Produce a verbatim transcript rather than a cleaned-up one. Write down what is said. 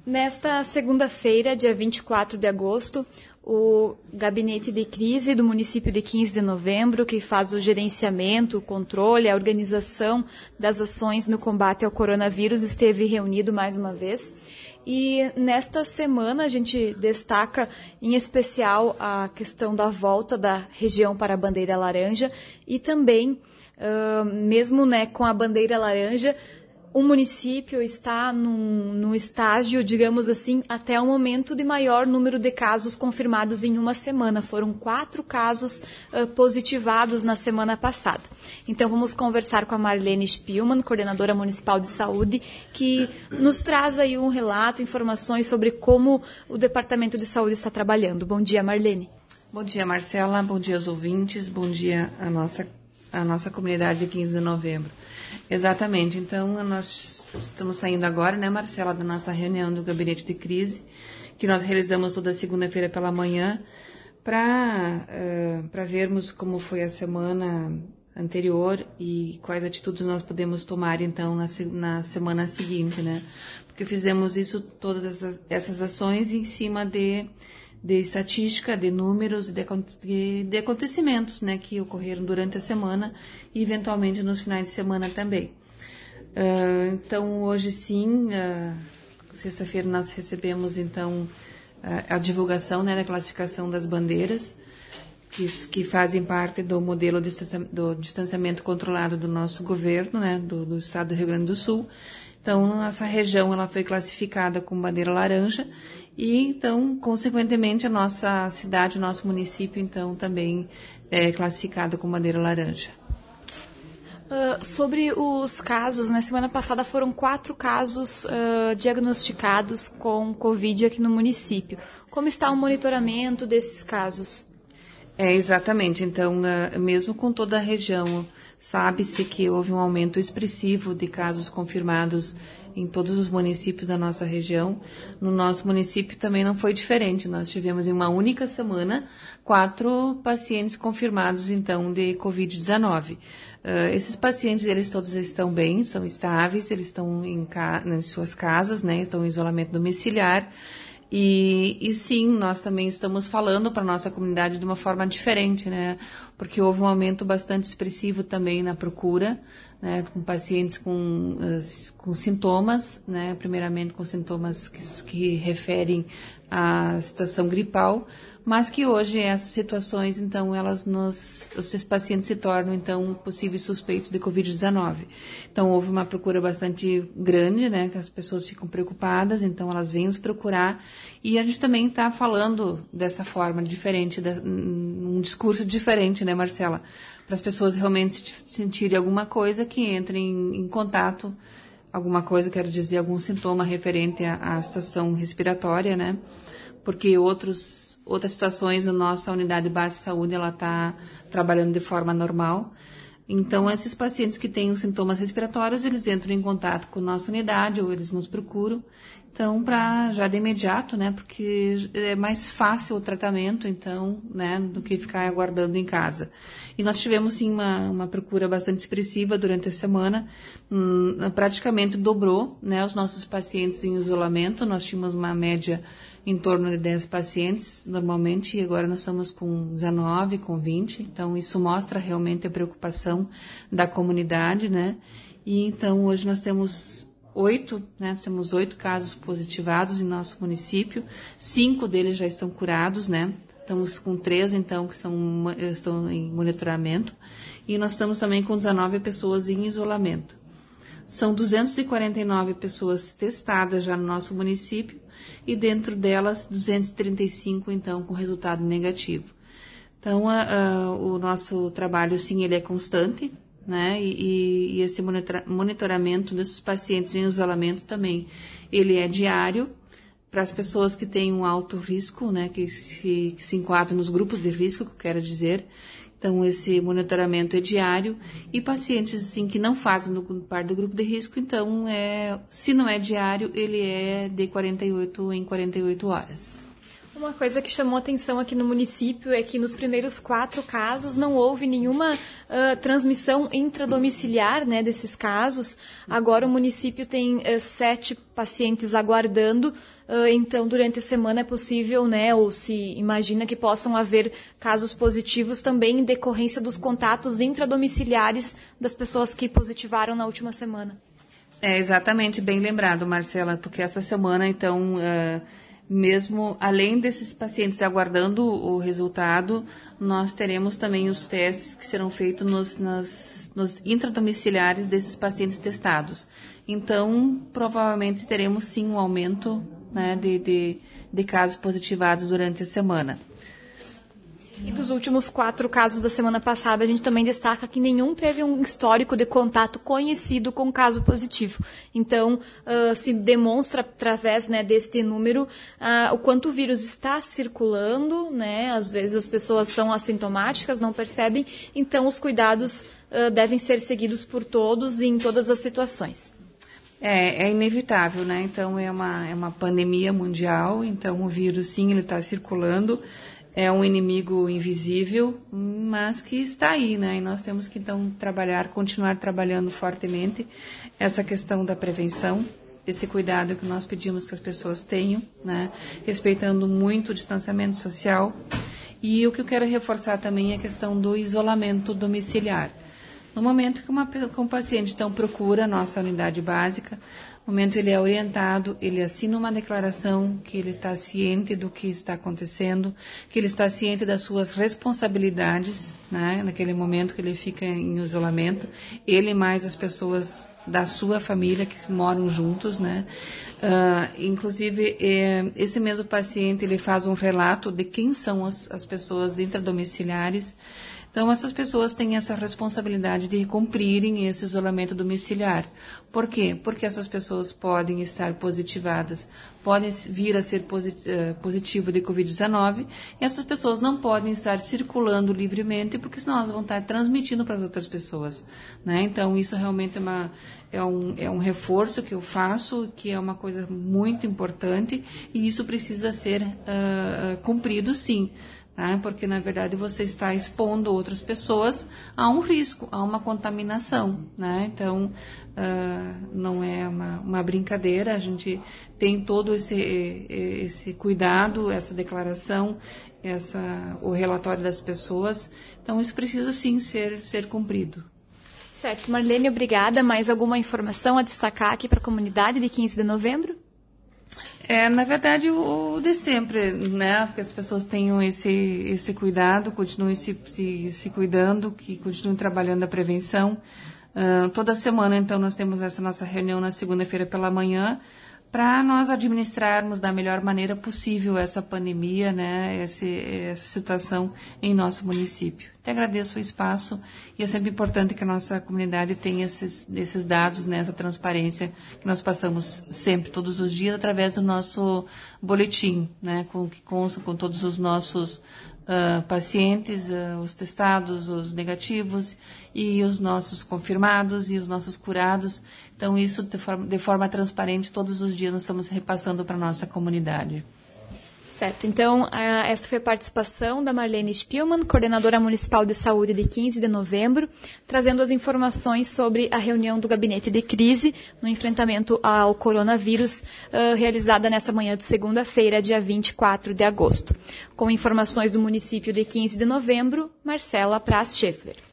Nesta segunda-feira, dia vinte e quatro de agosto, o Gabinete de Crise do município de quinze de novembro, que faz o gerenciamento, o controle, a organização das ações no combate ao coronavírus, esteve reunido mais uma vez. E nesta semana a gente destaca em especial a questão da volta da região para a bandeira laranja e também, uh, mesmo né, com a bandeira laranja, o município está num, num estágio, digamos assim, até o momento de maior número de casos confirmados em uma semana. Foram quatro casos uh, positivados na semana passada. Então vamos conversar com a Marlene Spielmann, coordenadora municipal de saúde, que nos traz aí um relato, informações sobre como o Departamento de Saúde está trabalhando. Bom dia, Marlene. Bom dia, Marcela. Bom dia aos ouvintes. Bom dia à nossa, à nossa comunidade de quinze de novembro. Exatamente. Então, nós estamos saindo agora, né, Marcela, da nossa reunião do Gabinete de Crise, que nós realizamos toda segunda-feira pela manhã, para uh, para vermos como foi a semana anterior e quais atitudes nós podemos tomar, então, na, na semana seguinte, né? Porque fizemos isso, todas essas, essas ações em cima de, de estatística, de números, de, de, de acontecimentos, né, que ocorreram durante a semana e, eventualmente, nos finais de semana também. Uh, então, hoje sim, uh, sexta-feira nós recebemos, então, uh, a divulgação, né, da classificação das bandeiras, que, que fazem parte do modelo de do distanciamento controlado do nosso governo, né, do, do estado do Rio Grande do Sul. Então, nossa região ela foi classificada com bandeira laranja e, então, consequentemente, a nossa cidade, o nosso município, então, também é classificada com bandeira laranja. Uh, sobre os casos, na semana passada foram quatro casos uh, diagnosticados com Covid aqui no município. Como está o monitoramento desses casos? É, exatamente. Então, uh, mesmo com toda a região, sabe-se que houve um aumento expressivo de casos confirmados em todos os municípios da nossa região. No nosso município também não foi diferente. Nós tivemos em uma única semana quatro pacientes confirmados, então, de covid dezenove. Uh, esses pacientes, eles todos estão bem, são estáveis, eles estão em, ca- em suas casas, né, estão em isolamento domiciliar. E, e sim, nós também estamos falando para a nossa comunidade de uma forma diferente, né? Porque houve um aumento bastante expressivo também na procura, né? Com pacientes com, com sintomas, né? Primeiramente com sintomas que, que referem à situação gripal, mas que hoje essas situações, então, elas nos, esses pacientes se tornam, então, possíveis suspeitos de covid dezenove. Então, houve uma procura bastante grande, né, que as pessoas ficam preocupadas, então elas vêm nos procurar, e a gente também está falando dessa forma diferente, de, um discurso diferente, né, Marcela, para as pessoas realmente sentirem alguma coisa que entrem em, em contato, alguma coisa, quero dizer, algum sintoma referente à, à situação respiratória, né, porque outros Outras situações, a nossa unidade básica de saúde ela está trabalhando de forma normal. Então, esses pacientes que têm os sintomas respiratórios, eles entram em contato com a nossa unidade ou eles nos procuram. Então, para já de imediato, né, porque é mais fácil o tratamento, então, né, do que ficar aguardando em casa. E nós tivemos, sim, uma, uma procura bastante expressiva durante a semana. Hum, praticamente dobrou, né, os nossos pacientes em isolamento. Nós tínhamos uma média em torno de dez pacientes, normalmente, e agora nós estamos com dezenove, com vinte. Então, isso mostra realmente a preocupação da comunidade, né? E, então, hoje nós temos oito, né? Temos oito casos positivados em nosso município. Cinco deles já estão curados, né? Estamos com três, então, que são, estão em monitoramento. E nós estamos também com dezenove pessoas em isolamento. São duzentas e quarenta e nove pessoas testadas já no nosso município e dentro delas duzentas e trinta e cinco, então, com resultado negativo. Então, a, a, o nosso trabalho, sim, ele é constante, né? E, e esse monitora, monitoramento desses pacientes em isolamento também, ele é diário para as pessoas que têm um alto risco, né? Que se, que se enquadram nos grupos de risco, que eu quero dizer. Então, esse monitoramento é diário e pacientes, assim, que não fazem do, parte do grupo de risco, então, é, se não é diário, ele é de quarenta e oito em quarenta e oito horas. Uma coisa que chamou atenção aqui no município é que nos primeiros quatro casos não houve nenhuma uh, transmissão intradomiciliar, né, desses casos. Agora o município tem uh, sete pacientes aguardando, uh, então durante a semana é possível, né, ou se imagina que possam haver casos positivos também em decorrência dos contatos intradomiciliares das pessoas que positivaram na última semana. É exatamente, bem lembrado, Marcela, porque essa semana, então... Uh... Mesmo além desses pacientes aguardando o resultado, nós teremos também os testes que serão feitos nos, nas, nos intradomiciliares desses pacientes testados. Então, provavelmente teremos sim um aumento, né, de, de, de casos positivados durante a semana. E dos últimos quatro casos da semana passada, a gente também destaca que nenhum teve um histórico de contato conhecido com caso positivo. Então, uh, se demonstra através, né, deste número uh, o quanto o vírus está circulando, né? Às vezes as pessoas são assintomáticas, não percebem, então os cuidados uh, devem ser seguidos por todos e em todas as situações. É, é inevitável, né? Então, é uma, é uma pandemia mundial, então o vírus, sim, ele está circulando. É um inimigo invisível, mas que está aí, né? E nós temos que, então, trabalhar, continuar trabalhando fortemente essa questão da prevenção, esse cuidado que nós pedimos que as pessoas tenham, né? Respeitando muito o distanciamento social. E o que eu quero reforçar também é a questão do isolamento domiciliar. No momento que, uma, que um paciente, então, procura a nossa unidade básica, no momento ele é orientado, ele assina uma declaração que ele está ciente do que está acontecendo, que ele está ciente das suas responsabilidades, né, naquele momento que ele fica em isolamento, ele mais as pessoas da sua família que moram juntos, né? Uh, inclusive, eh, esse mesmo paciente, ele faz um relato de quem são as, as pessoas intradomiciliares. Então, essas pessoas têm essa responsabilidade de cumprirem esse isolamento domiciliar. Por quê? Porque essas pessoas podem estar positivadas, podem vir a ser positivo de covid dezenove, e essas pessoas não podem estar circulando livremente, porque senão elas vão estar transmitindo para as outras pessoas, né? Então, isso realmente é, uma, é, um, é um reforço que eu faço, que é uma coisa muito importante, e isso precisa ser uh, cumprido, sim. Tá? Porque, na verdade, você está expondo outras pessoas a um risco, a uma contaminação, né? Então, uh, não é uma, uma brincadeira, a gente tem todo esse, esse cuidado, essa declaração, essa, o relatório das pessoas, então isso precisa, sim, ser, ser cumprido. Certo. Marlene, obrigada. Mais alguma informação a destacar aqui para a comunidade de quinze de novembro? É, na verdade, o, o de sempre, né? Que as pessoas tenham esse, esse cuidado, continuem se, se, se cuidando, que continuem trabalhando a prevenção. Uh, toda semana, então, nós temos essa nossa reunião na segunda-feira pela manhã, para nós administrarmos da melhor maneira possível essa pandemia, né, esse, essa situação em nosso município. Te agradeço o espaço e é sempre importante que a nossa comunidade tenha esses, esses dados, né, essa transparência que nós passamos sempre, todos os dias, através do nosso boletim, né, com, que consta com todos os nossos Uh, pacientes, uh, os testados, os negativos e os nossos confirmados e os nossos curados. Então, isso de forma, de forma transparente, todos os dias nós estamos repassando para a nossa comunidade. Certo. Então, uh, essa foi a participação da Marlene Spielmann, coordenadora municipal de saúde de quinze de novembro, trazendo as informações sobre a reunião do gabinete de crise no enfrentamento ao coronavírus, uh, realizada nessa manhã de segunda-feira, dia vinte e quatro de agosto. Com informações do município de quinze de novembro, Marcela Praz Scheffler.